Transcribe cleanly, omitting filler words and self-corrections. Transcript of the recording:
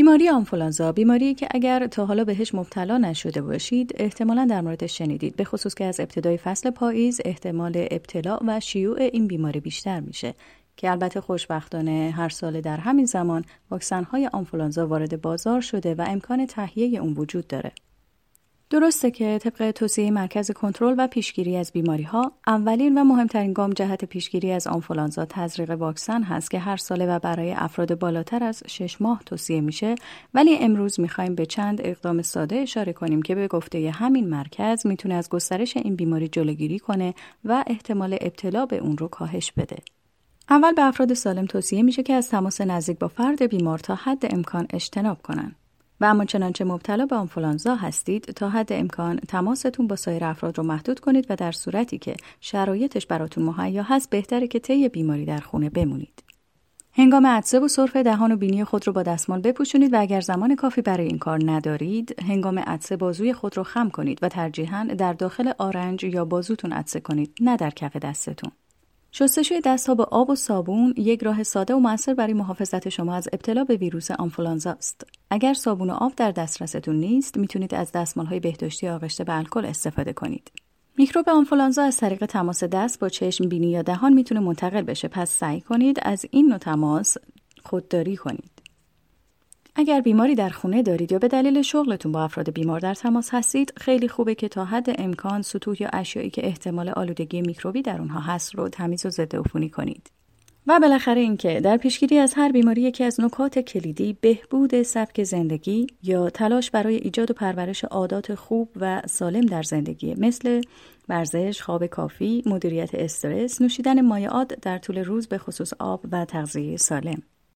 بیماری آنفولانزا بیماریه که اگر تا حالا بهش مبتلا نشده باشید احتمالاً در موردش شنیدید، به خصوص که از ابتدای فصل پاییز احتمال ابتلا و شیوع این بیماری بیشتر میشه که البته خوشبختانه هر سال در همین زمان واکسن‌های آنفولانزا وارد بازار شده و امکان تهیه اون وجود داره. درسته که طبق توصیه مرکز کنترل و پیشگیری از بیماری‌ها اولین و مهمترین گام جهت پیشگیری از آنفولانزا تزریق واکسن هست که هر ساله و برای افراد بالاتر از 6 ماه توصیه میشه، ولی امروز می‌خوایم به چند اقدام ساده اشاره کنیم که به گفته همین مرکز میتونه از گسترش این بیماری جلوگیری کنه و احتمال ابتلا به اون رو کاهش بده. اول به افراد سالم توصیه میشه که از تماس نزدیک با فرد بیمار تا حد امکان اجتناب کنن. و اما چنانچه مبتلا به آنفولانزا هستید تا حد امکان تماستون با سایر افراد رو محدود کنید و در صورتی که شرایطش براتون مهیا هست بهتره که طی بیماری در خونه بمونید. هنگام عطسه و سرفه دهان و بینی خود رو با دستمال بپوشونید و اگر زمان کافی برای این کار ندارید هنگام عطسه بازوی خود رو خم کنید و ترجیحاً در داخل آرنج یا بازوتون عطسه کنید، نه در کف دستتون. شستشوی دست‌ها با آب و صابون یک راه ساده و مؤثر برای محافظت شما از ابتلا به ویروس آنفولانزا است. اگر صابون و آب در دسترستون نیست، میتونید از دستمال‌های بهداشتی آغشته به الکل استفاده کنید. میکروب آنفولانزا از طریق تماس دست با چشم، بینی یا دهان میتونه منتقل بشه، پس سعی کنید از این نوع تماس خودداری کنید. اگر بیماری در خونه دارید یا به دلیل شغلتون با افراد بیمار در تماس هستید، خیلی خوبه که تا حد امکان سطوح یا اشیایی که احتمال آلودگی میکروبی در اونها هست رو تمیز و ضد عفونی کنید. و بالاخره اینکه در پیشگیری از هر بیماری یکی از نکات کلیدی بهبود سبک زندگی یا تلاش برای ایجاد و پرورش عادات خوب و سالم در زندگی، مثل ورزش، خواب کافی، مدیریت استرس، نوشیدن مایعات در طول روز به خصوص آب و تغذیه سالم.